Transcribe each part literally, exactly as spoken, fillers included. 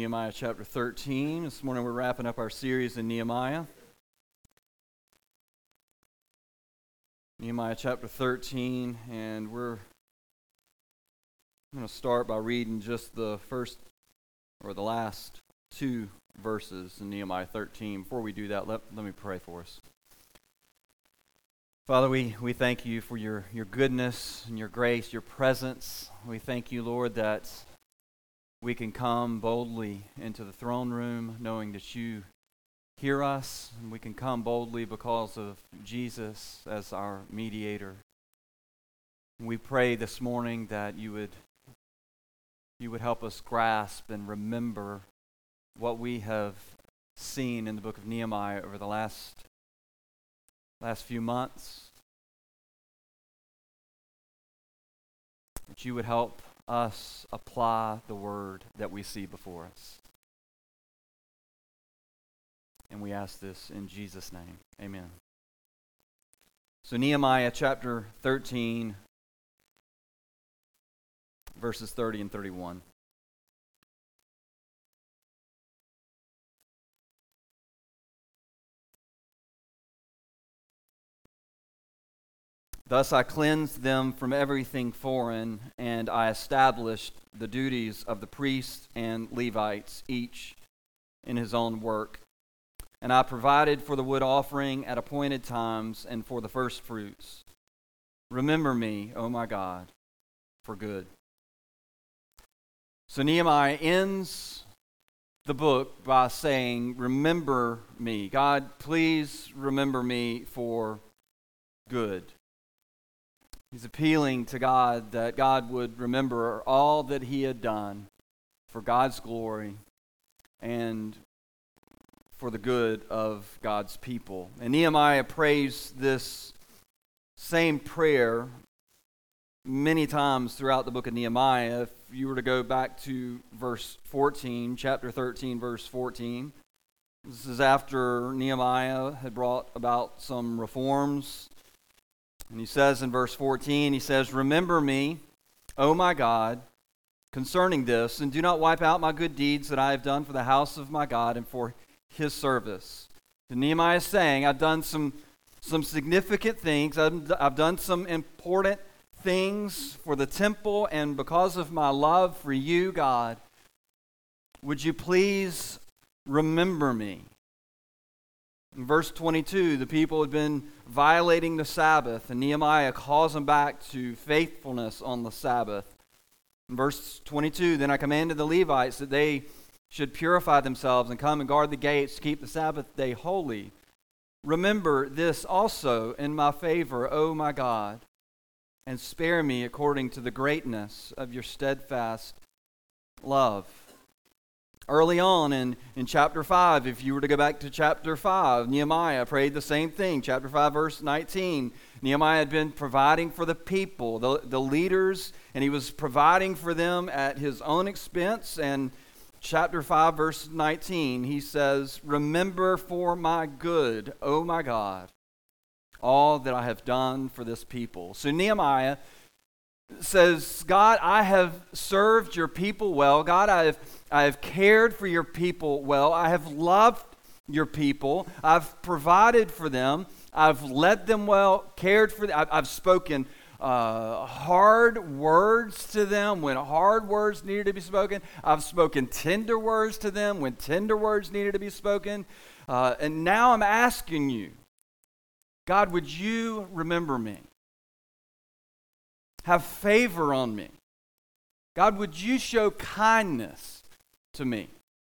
Nehemiah chapter thirteen. This morning we're wrapping up our series in Nehemiah. Nehemiah chapter thirteen, and we're going to start by reading just the first or the last two verses in Nehemiah thirteen. Before we do that, let, let me pray for us. Father, we, we thank you for your, your goodness and your grace, your presence. We thank you, Lord, that we can come boldly into the throne room knowing that you hear us, and we can come boldly because of Jesus as our mediator. We pray this morning that you would you would help us grasp and remember what we have seen in the book of Nehemiah over the last last few months. That you would help us apply the word that we see before us. And we ask this in Jesus' name. Amen. So Nehemiah chapter thirteen, verses thirty and thirty-one. Thus I cleansed them from everything foreign, and I established the duties of the priests and Levites, each in his own work. And I provided for the wood offering at appointed times and for the first fruits. Remember me, O my God, for good. So Nehemiah ends the book by saying, remember me. God, please remember me for good. He's appealing to God that God would remember all that he had done for God's glory and for the good of God's people. And Nehemiah prays this same prayer many times throughout the book of Nehemiah. If you were to go back to verse fourteen, chapter thirteen, verse fourteen, this is after Nehemiah had brought about some reforms. And he says in verse fourteen, he says, remember me, O my God, concerning this, and do not wipe out my good deeds that I have done for the house of my God and for his service. And Nehemiah is saying, I've done some, some significant things. I've, I've done some important things for the temple, and because of my love for you, God, would you please remember me? In verse twenty-two, the people had been violating the Sabbath, and Nehemiah calls them back to faithfulness on the Sabbath. In verse twenty-two, then I commanded the Levites that they should purify themselves and come and guard the gates to keep the Sabbath day holy. Remember this also in my favor, O my God, and spare me according to the greatness of your steadfast love. Early on in, in chapter five, if you were to go back to chapter five, Nehemiah prayed the same thing. Chapter five, verse nineteen, Nehemiah had been providing for the people, the, the leaders, and he was providing for them at his own expense. And chapter five, verse nineteen, he says, remember for my good, O my God, all that I have done for this people. So Nehemiah says, God, I have served your people well. God, I have, I have cared for your people well. I have loved your people. I've provided for them. I've led them well, cared for them. I've, I've spoken uh, hard words to them when hard words needed to be spoken. I've spoken tender words to them when tender words needed to be spoken. Uh, and now I'm asking you, God, would you remember me? Have favor on me. God, would you show kindness to me?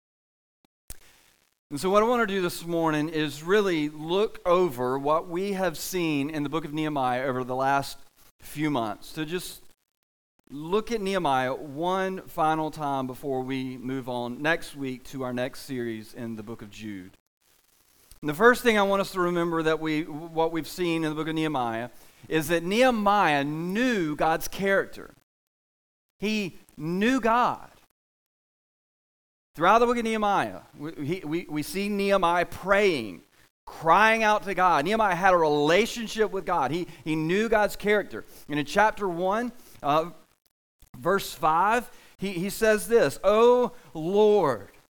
And so what I want to do this morning is really look over what we have seen in the book of Nehemiah over the last few months. To just look at Nehemiah one final time before we move on next week to our next series in the book of Jude. And the first thing I want us to remember that we what we've seen in the book of Nehemiah is that Nehemiah knew God's character. He knew God. Throughout the book of Nehemiah, we, we, we see Nehemiah praying, crying out to God. Nehemiah had a relationship with God. He, he knew God's character. And in chapter one, uh, verse five, he, he says this, O Lord,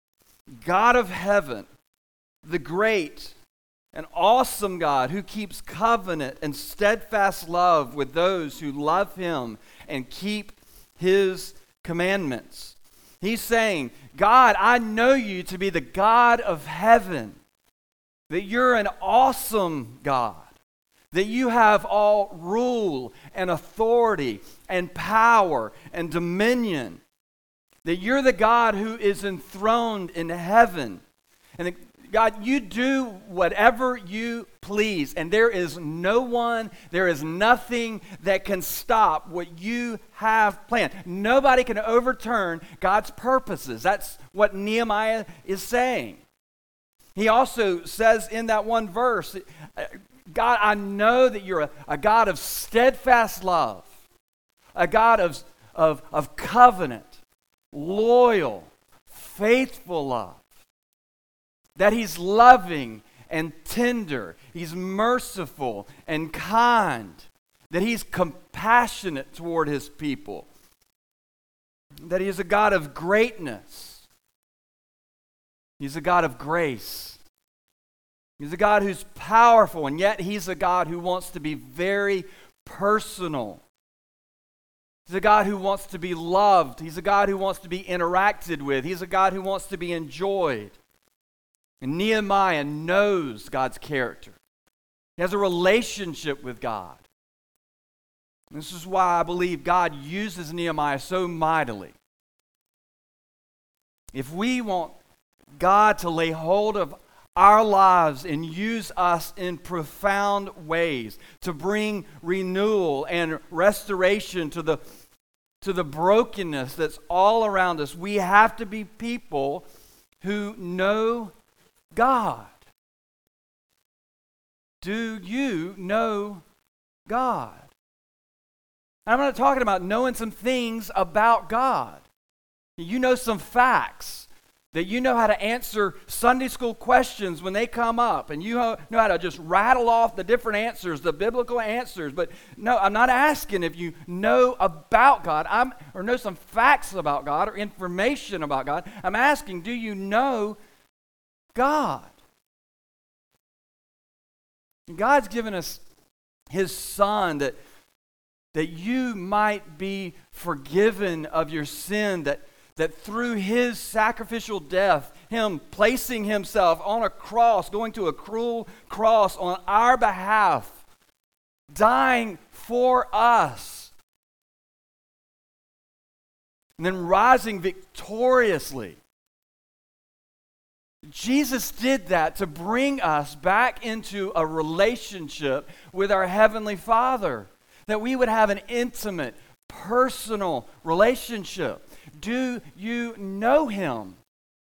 God of heaven, the great and awesome God who keeps covenant and steadfast love with those who love him and keep his commandments. He's saying, God, I know you to be the God of heaven, that you're an awesome God, that you have all rule and authority and power and dominion, that you're the God who is enthroned in heaven. And that, God, you do whatever you please, and there is no one, there is nothing that can stop what you have planned. Nobody can overturn God's purposes. That's what Nehemiah is saying. He also says in that one verse, God, I know that you're a, a God of steadfast love, a God of, of, of covenant, loyal, faithful love. That he's loving and tender, he's merciful and kind, that he's compassionate toward his people, that he is a God of greatness, he's a God of grace, he's a God who's powerful, and yet he's a God who wants to be very personal. He's a God who wants to be loved, he's a God who wants to be interacted with, he's a God who wants to be enjoyed. And Nehemiah knows God's character. He has a relationship with God. This is why I believe God uses Nehemiah so mightily. If we want God to lay hold of our lives and use us in profound ways to bring renewal and restoration to the, to the brokenness that's all around us, we have to be people who know God. Do you know God? I'm not talking about knowing some things about God. You know some facts, that you know how to answer Sunday school questions when they come up, and you know how to just rattle off the different answers, the biblical answers. But no, I'm not asking if you know about God I'm, or know some facts about God or information about God. I'm asking, do you know God? God's given us his Son that, that you might be forgiven of your sin, that, that through his sacrificial death, him placing himself on a cross, going to a cruel cross on our behalf, dying for us, and then rising victoriously. Jesus did that to bring us back into a relationship with our Heavenly Father, that we would have an intimate, personal relationship. Do you know him?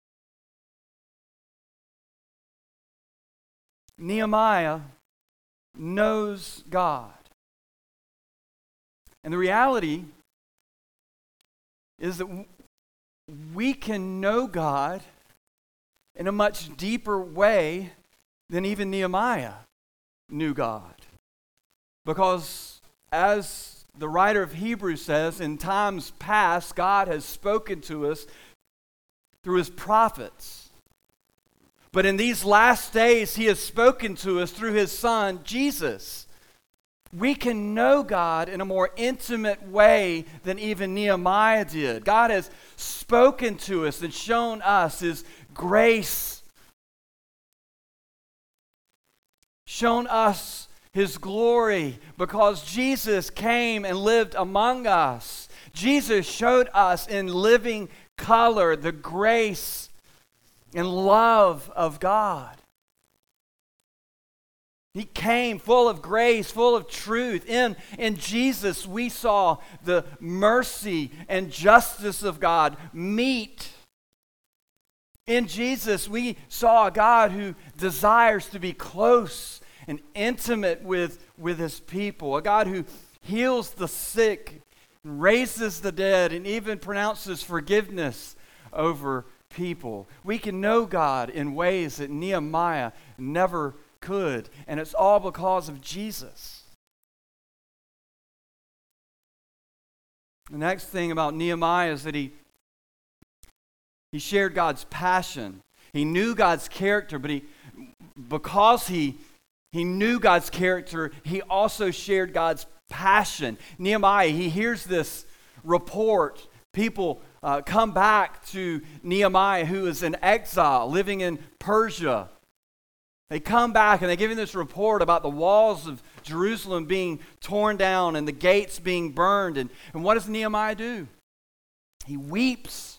Nehemiah knows God. And the reality is that we can know God in a much deeper way than even Nehemiah knew God. Because as the writer of Hebrews says, in times past, God has spoken to us through his prophets. But in these last days, he has spoken to us through his Son, Jesus. We can know God in a more intimate way than even Nehemiah did. God has spoken to us and shown us his grace, shown us his glory, because Jesus came and lived among us. Jesus showed us in living color the grace and love of God. He came full of grace, full of truth. In, in Jesus, we saw the mercy and justice of God meet. In Jesus, we saw a God who desires to be close and intimate with, with his people, a God who heals the sick, raises the dead, and even pronounces forgiveness over people. We can know God in ways that Nehemiah never could, and it's all because of Jesus. The next thing about Nehemiah is that he He shared God's passion. he knew God's character, but he, because he, he knew God's character, he also shared God's passion. Nehemiah, he hears this report. People uh, come back to Nehemiah, who is in exile, living in Persia. They come back and they give him this report about the walls of Jerusalem being torn down and the gates being burned. And, and what does Nehemiah do? He weeps.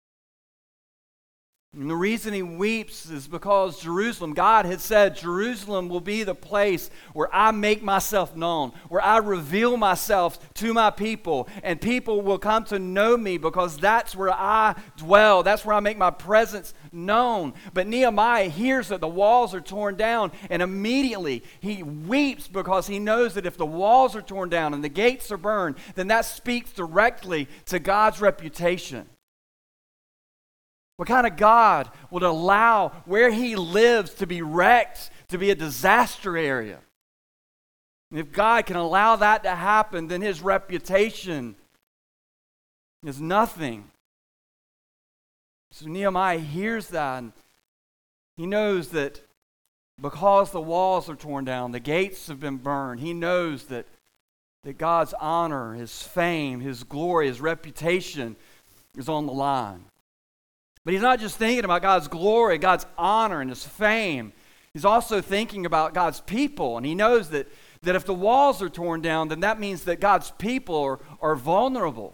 And the reason he weeps is because Jerusalem, God had said, Jerusalem will be the place where I make myself known, where I reveal myself to my people, and people will come to know me because that's where I dwell. That's where I make my presence known. But Nehemiah hears that the walls are torn down, and immediately he weeps because he knows that if the walls are torn down and the gates are burned, then that speaks directly to God's reputation. What kind of God would allow where he lives to be wrecked, to be a disaster area? And if God can allow that to happen, then his reputation is nothing. So Nehemiah hears that, and he knows that because the walls are torn down, the gates have been burned, he knows that, that God's honor, his fame, his glory, his reputation is on the line. But he's not just thinking about God's glory, God's honor, and his fame. He's also thinking about God's people. And he knows that, that if the walls are torn down, then that means that God's people are, are vulnerable.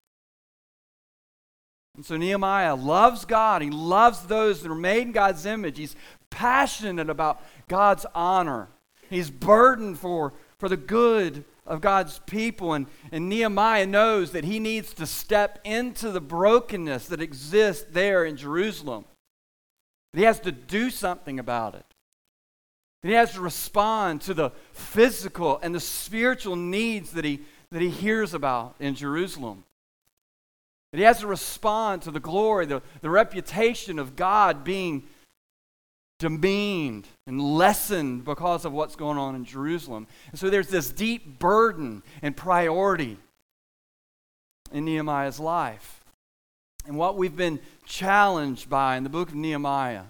And so Nehemiah loves God. He loves those that are made in God's image. He's passionate about God's honor. He's burdened for, for the good of God's people. And, and Nehemiah knows that he needs to step into the brokenness that exists there in Jerusalem. He has to do something about it. He has to respond to the physical and the spiritual needs that he, that he hears about in Jerusalem. He has to respond to the glory, the, the reputation of God being demeaned and lessened because of what's going on in Jerusalem. And so there's this deep burden and priority in Nehemiah's life. And what we've been challenged by in the book of Nehemiah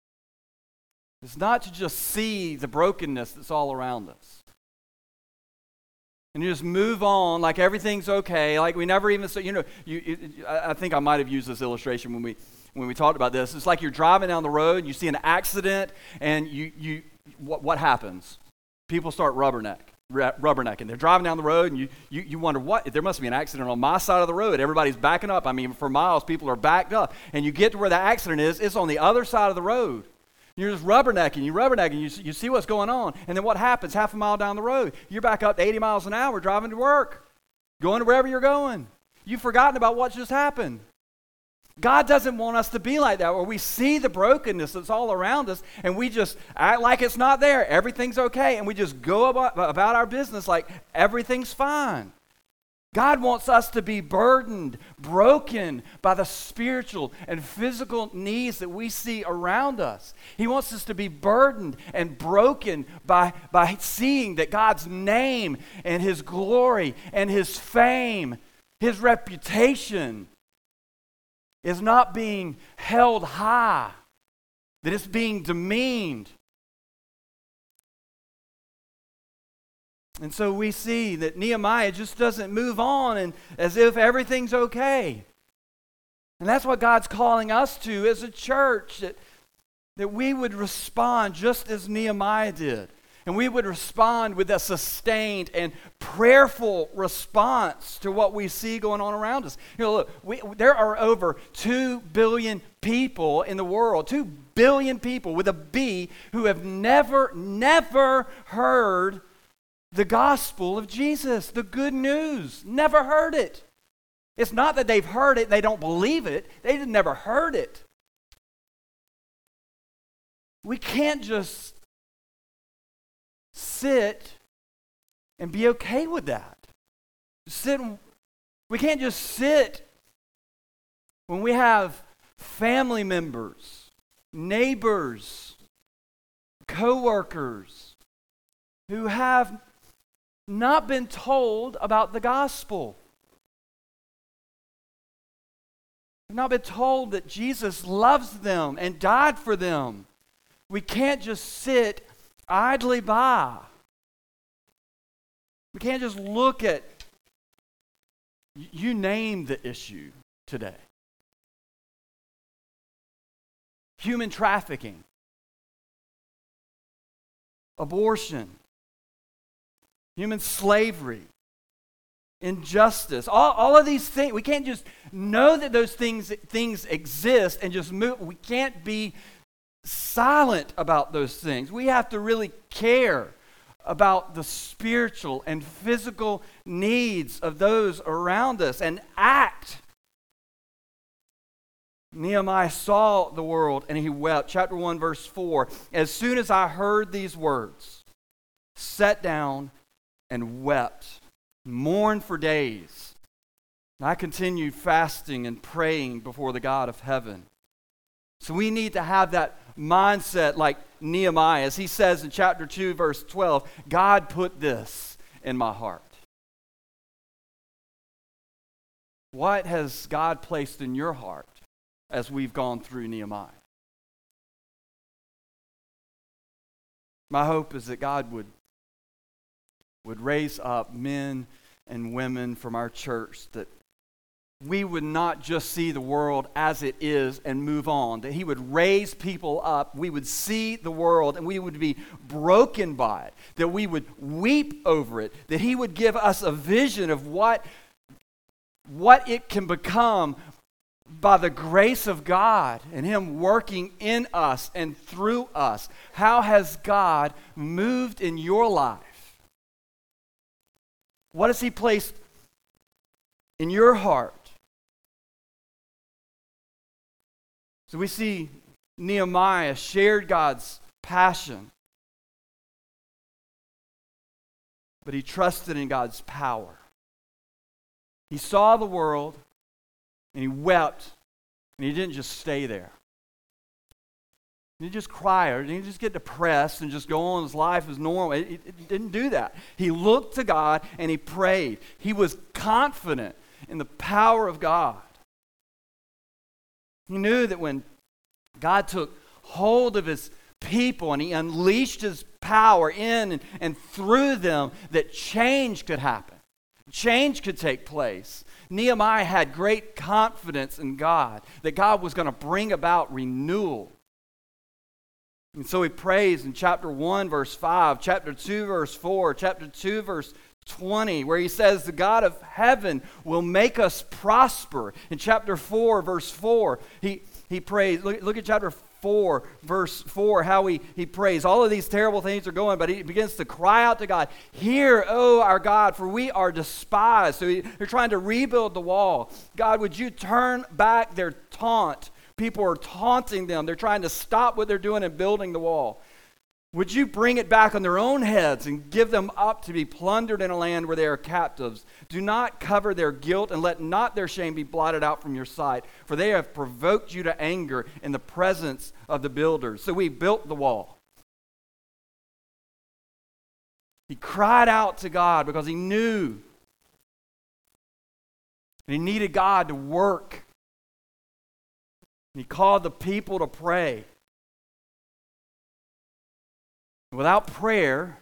is not to just see the brokenness that's all around us and you just move on like everything's okay, like we never even, you know, you, you, I think I might have used this illustration when we when we talked about this. It's like you're driving down the road and you see an accident and you, you what, what happens? People start rubberneck, rubbernecking. They're driving down the road and you, you, you wonder, what? There must be an accident on my side of the road. Everybody's backing up. I mean, for miles, people are backed up. And you get to where the accident is, it's on the other side of the road. You're just rubbernecking, you rubbernecking, you, you see what's going on. And then what happens? Half a mile down the road, you're back up to eighty miles an hour driving to work, going to wherever you're going. You've forgotten about what just happened. God doesn't want us to be like that, where we see the brokenness that's all around us and we just act like it's not there. Everything's okay, and we just go about, about our business like everything's fine. God wants us to be burdened, broken by the spiritual and physical needs that we see around us. He wants us to be burdened and broken by, by seeing that God's name and his glory and his fame, his reputation is not being held high, that it's being demeaned. And so we see that Nehemiah just doesn't move on and as if everything's okay. And that's what God's calling us to as a church, that, that we would respond just as Nehemiah did. And we would respond with a sustained and prayerful response to what we see going on around us. You know, look, we, there are over two billion people in the world, two billion people with a B, who have never, never heard the gospel of Jesus, the good news. Never heard it. It's not that they've heard it, they don't believe it. They just never heard it. We can't just sit and be okay with that. Sit. We can't just sit when we have family members, neighbors, co-workers who have not been told about the gospel. We've not been told that Jesus loves them and died for them. We can't just sit idly by. We can't just look at, you name the issue today. Human trafficking, abortion, human slavery, injustice, all, all of these things. We can't just know that those things, things exist and just move. We can't be silent about those things. We have to really care about the spiritual and physical needs of those around us and act. Nehemiah saw the world and he wept. Chapter one, verse four. As soon as I heard these words, sat down and wept, mourned for days. And I continued fasting and praying before the God of heaven. So we need to have that mindset like Nehemiah. As he says in chapter two, verse twelve, God put this in my heart. What has God placed in your heart as we've gone through Nehemiah? My hope is that God would, would raise up men and women from our church, that we would not just see the world as it is and move on, that he would raise people up, we would see the world and we would be broken by it, that we would weep over it, that he would give us a vision of what, what it can become by the grace of God and him working in us and through us. How has God moved in your life? What has he placed in your heart? So we see Nehemiah shared God's passion, but he trusted in God's power. He saw the world and he wept, and he didn't just stay there. He didn't just cry or he didn't just get depressed and just go on his life as normal. He didn't do that. He looked to God and he prayed. He was confident in the power of God. He knew that when God took hold of his people and he unleashed his power in and, and through them, that change could happen. Change could take place. Nehemiah had great confidence in God, that God was going to bring about renewal. And so he prays in chapter one, verse five, chapter two, verse four, chapter two, verse twenty, where he says, the God of heaven will make us prosper. In chapter four, verse four, he, he prays. Look, look at chapter four, verse four, how he, he prays. All of these terrible things are going, but he begins to cry out to God, hear, O our God, for we are despised. So he, they're trying to rebuild the wall. God, would you turn back their taunt? People are taunting them. They're trying to stop what they're doing and building the wall. Would you bring it back on their own heads and give them up to be plundered in a land where they are captives? Do not cover their guilt and let not their shame be blotted out from your sight, for they have provoked you to anger in the presence of the builders. So we built the wall. He cried out to God because he knew he needed God to work. He called the people to pray. Without prayer,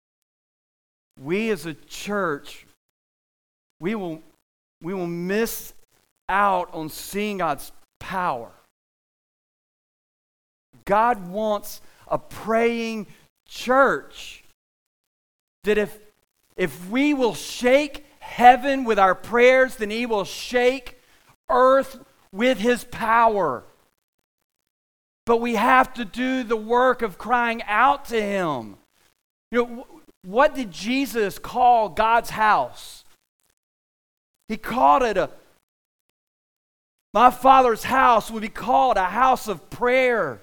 we as a church, we will, we will miss out on seeing God's power. God wants a praying church. That if, if we will shake heaven with our prayers, then he will shake earth with his power. But we have to do the work of crying out to him. You know, what did Jesus call God's house? He called it a, my Father's house would be called a house of prayer.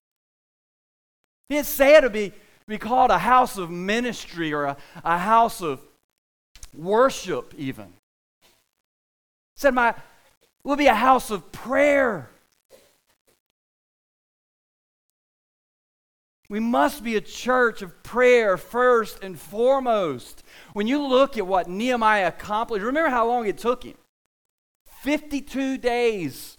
He didn't say it to be, be called a house of ministry or a, a house of worship even. He said, my, it will be a house of prayer. We must be a church of prayer first and foremost. When you look at what Nehemiah accomplished, remember how long it took him? fifty-two days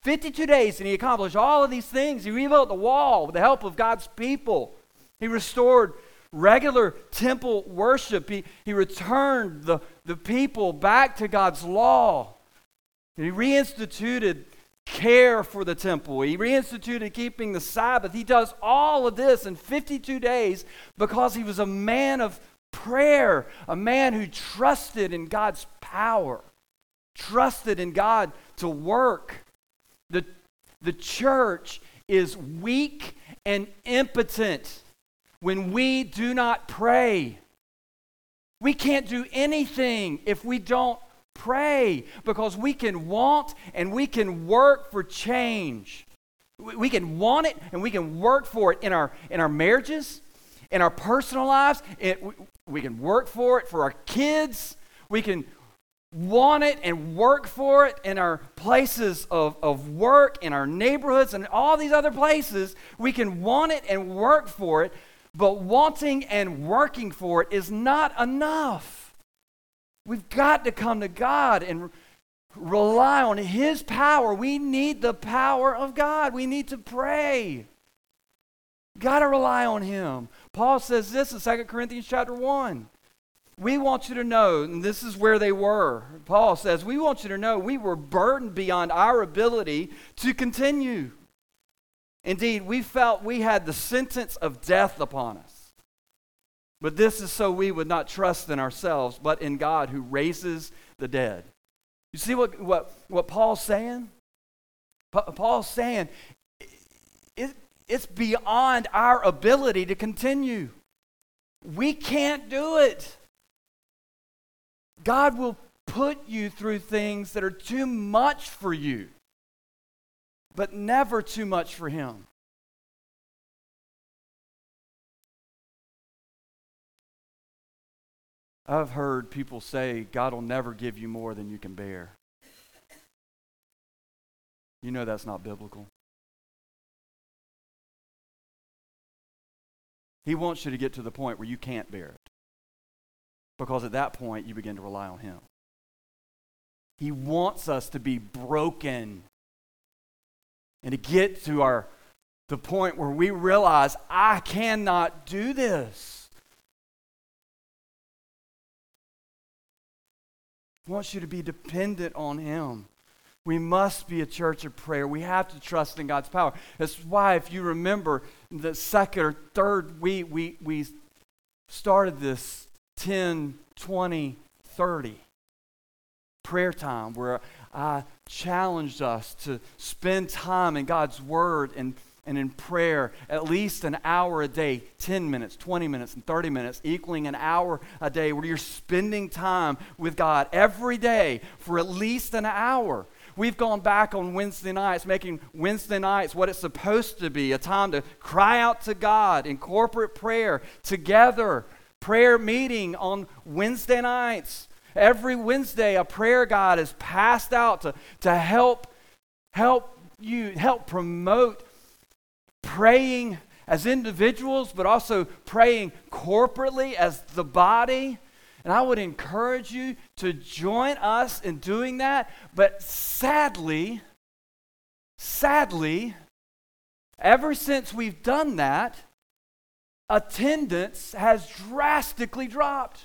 fifty-two days, and he accomplished all of these things. He rebuilt the wall with the help of God's people. He restored regular temple worship. He, he returned the, the people back to God's law. He reinstituted care for the temple. He reinstituted keeping the Sabbath. He does all of this in fifty-two days because he was a man of prayer, a man who trusted in God's power, trusted in God to work. The, the church is weak and impotent when we do not pray. We can't do anything if we don't pray, because we can want and we can work for change. We can want it and we can work for it in our in our marriages, in our personal lives. It, we, we can work for it for our kids. We can want it and work for it in our places of, of work, in our neighborhoods, and all these other places. We can want it and work for it, but wanting and working for it is not enough. We've got to come to God and re- rely on His power. We need the power of God. We need to pray. Got to rely on Him. Paul says this in Second Corinthians chapter one. We want you to know, and this is where they were. Paul says, we want you to know we were burdened beyond our ability to continue. Indeed, we felt we had the sentence of death upon us. But this is so we would not trust in ourselves, but in God who raises the dead. You see what, what, what Paul's saying? Pa- Paul's saying it, it's beyond our ability to continue. We can't do it. God will put you through things that are too much for you, but never too much for Him. I've heard people say, God will never give you more than you can bear. You know that's not biblical. He wants you to get to the point where you can't bear it, because at that point you begin to rely on Him. He wants us to be broken and to get to our the point where we realize, I cannot do this. He wants you to be dependent on Him. We must be a church of prayer. We have to trust in God's power. That's why, if you remember, the second or third week, we, we started this ten, twenty, thirty prayer time where I challenged us to spend time in God's Word and and in prayer, at least an hour a day, ten minutes, twenty minutes, and thirty minutes, equaling an hour a day, where you're spending time with God every day for at least an hour. We've gone back on Wednesday nights, making Wednesday nights what it's supposed to be, a time to cry out to God in corporate prayer together, prayer meeting on Wednesday nights. Every Wednesday, a prayer guide is passed out to, to help, help you, help promote praying as individuals, but also praying corporately as the body. And I would encourage you to join us in doing that. But sadly, sadly, ever since we've done that, attendance has drastically dropped.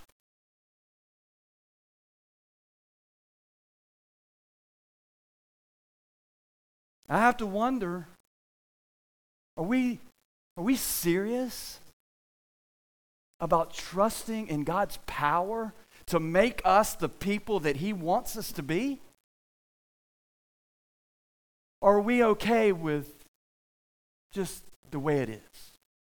I have to wonder, Are we, are we serious about trusting in God's power to make us the people that He wants us to be? Or are we okay with just the way it is?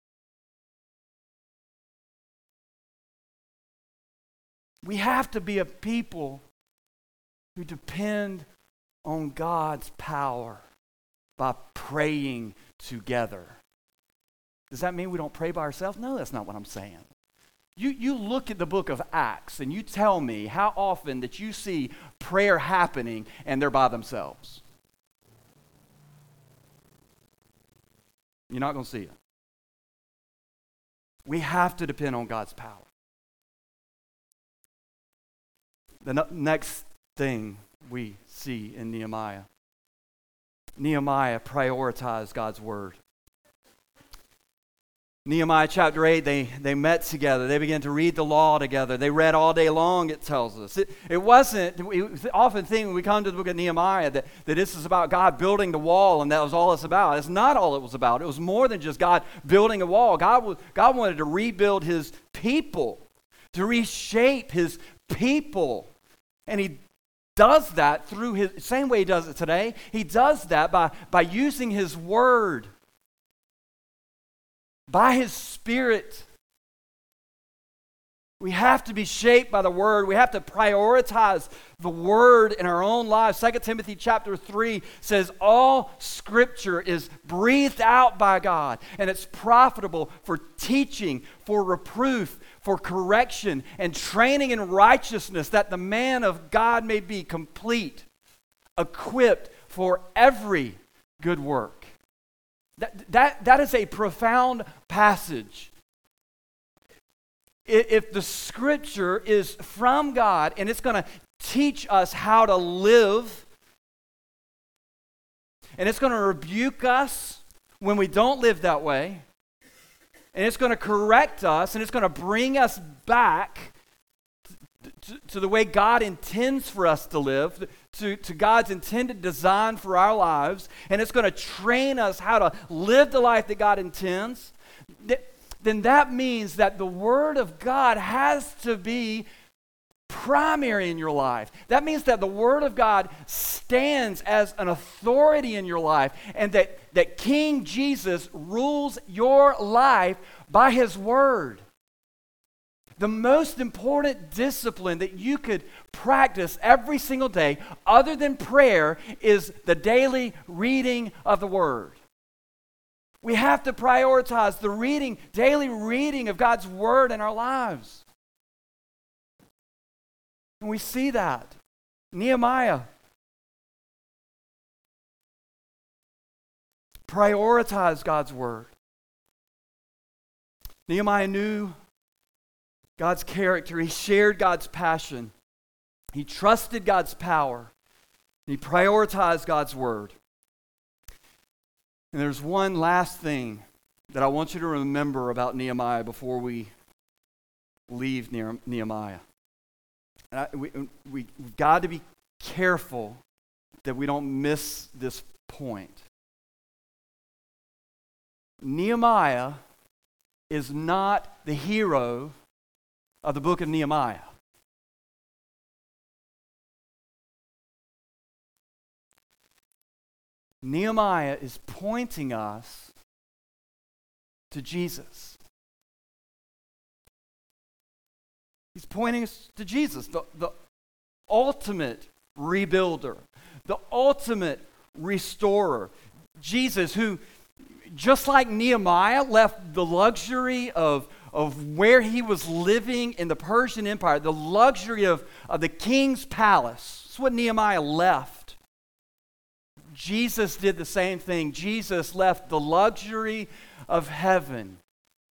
We have to be a people who depend on God's power by praying together. Does that mean we don't pray by ourselves? No, that's not what I'm saying. You, you look at the book of Acts and you tell me how often that you see prayer happening and they're by themselves. You're not going to see it. We have to depend on God's power. The no- next thing we see in Nehemiah Nehemiah prioritized God's word. Nehemiah chapter eight, they, they met together. They began to read the law together. They read all day long, it tells us. It, it wasn't, we often think when we come to the book of Nehemiah that, that this is about God building the wall and that was all it's about. It's not all it was about. It was more than just God building a wall. God, was, God wanted to rebuild his people, to reshape his people. And he does that through his, same way he does it today. He does that by, by using his word, by his Spirit. We have to be shaped by the word. We have to prioritize the word in our own lives. Second Timothy chapter three says all scripture is breathed out by God and it's profitable for teaching, for reproof, for correction, and training in righteousness, that the man of God may be complete, equipped for every good work. That, that, that is a profound passage. If the scripture is from God and it's going to teach us how to live, and it's going to rebuke us when we don't live that way, and it's going to correct us, and it's going to bring us back to, to the way God intends for us to live, to, to God's intended design for our lives, and it's going to train us how to live the life that God intends, th- then that means that the Word of God has to be primary in your life. That means that the Word of God stands as an authority in your life, and that, that King Jesus rules your life by His Word. The most important discipline that you could practice every single day, other than prayer, is the daily reading of the Word. We have to prioritize the reading, daily reading of God's Word in our lives. And we see that. Nehemiah prioritized God's Word. Nehemiah knew God's character. He shared God's passion. He trusted God's power. He prioritized God's word. And there's one last thing that I want you to remember about Nehemiah before we leave Nehemiah. And I, we, we, we've got to be careful that we don't miss this point. Nehemiah is not the hero of the book of Nehemiah. Nehemiah is pointing us to Jesus. He's pointing us to Jesus, the, the ultimate rebuilder, the ultimate restorer. Jesus, who, just like Nehemiah, left the luxury of of where he was living in the Persian Empire, the luxury of, of the king's palace. That's what Nehemiah left. Jesus did the same thing. Jesus left the luxury of heaven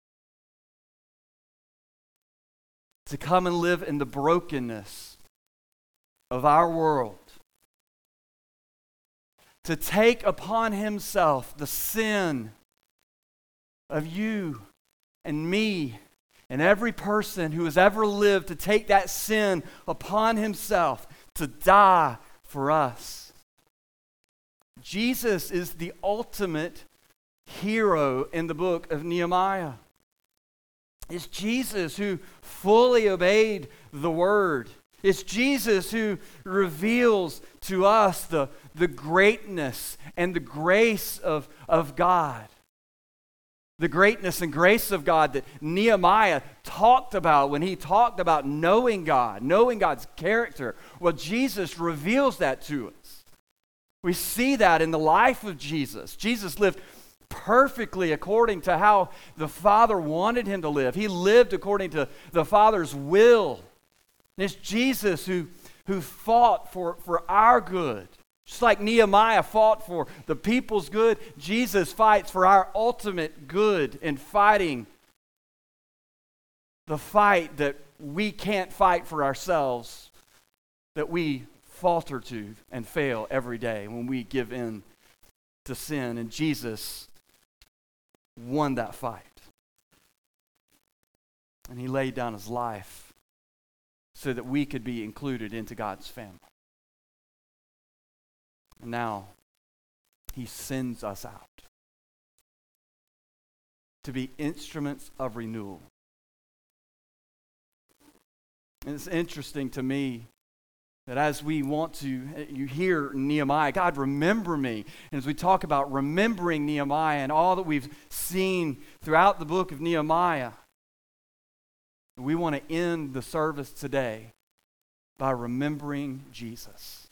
to come and live in the brokenness of our world, to take upon himself the sin of you and me and every person who has ever lived, to take that sin upon himself, to die for us. Jesus is the ultimate hero in the book of Nehemiah. It's Jesus who fully obeyed the word. It's Jesus who reveals to us the, the greatness and the grace of, of God. The greatness and grace of God that Nehemiah talked about when he talked about knowing God, knowing God's character. Well, Jesus reveals that to us. We see that in the life of Jesus. Jesus lived perfectly according to how the Father wanted him to live. He lived according to the Father's will. And it's Jesus who, who fought for, for our good. Just like Nehemiah fought for the people's good, Jesus fights for our ultimate good in fighting the fight that we can't fight for ourselves, that we falter to and fail every day when we give in to sin, and Jesus won that fight. And he laid down his life so that we could be included into God's family. And now he sends us out to be instruments of renewal. And it's interesting to me that as we want to, you hear Nehemiah, God, remember me. And as we talk about remembering Nehemiah and all that we've seen throughout the book of Nehemiah, we want to end the service today by remembering Jesus.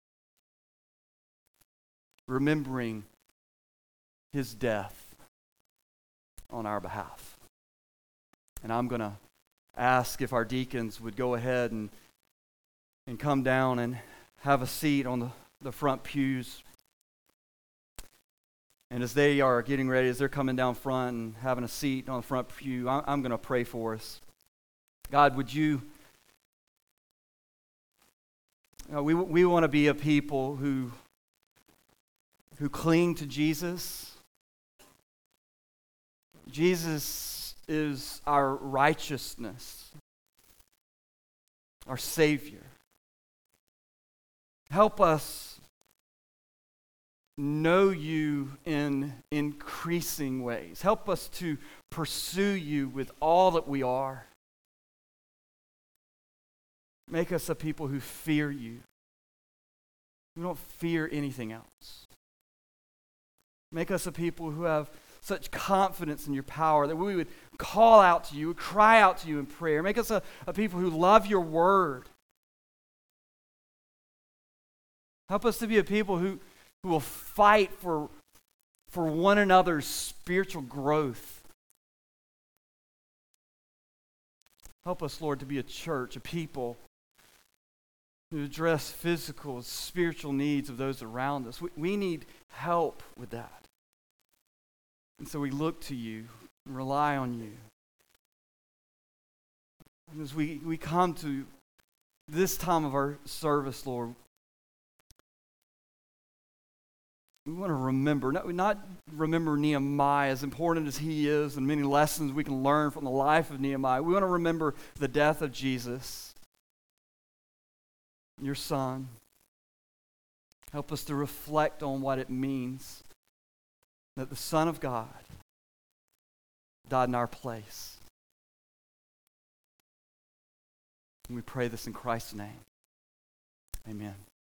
Remembering his death on our behalf. And I'm going to ask if our deacons would go ahead and, and come down and have a seat on the, the front pews. And as they are getting ready, as they're coming down front and having a seat on the front pew, I'm, I'm going to pray for us. God, would you, you know, we, we want to be a people who, who cling to Jesus. Jesus is our righteousness, our Savior. Help us know you in increasing ways. Help us to pursue you with all that we are. Make us a people who fear you. We don't fear anything else. Make us a people who have such confidence in your power that we would call out to you, cry out to you in prayer. Make us a, a people who love your word. Help us to be a people who, who will fight for, for one another's spiritual growth. Help us, Lord, to be a church, a people who address physical, spiritual needs of those around us. We, we need help with that. And so we look to you and rely on you. And as we, we come to this time of our service, Lord, we want to remember, not, not remember Nehemiah, as important as he is and many lessons we can learn from the life of Nehemiah. We want to remember the death of Jesus, your Son. Help us to reflect on what it means that the Son of God died in our place. And we pray this in Christ's name. Amen.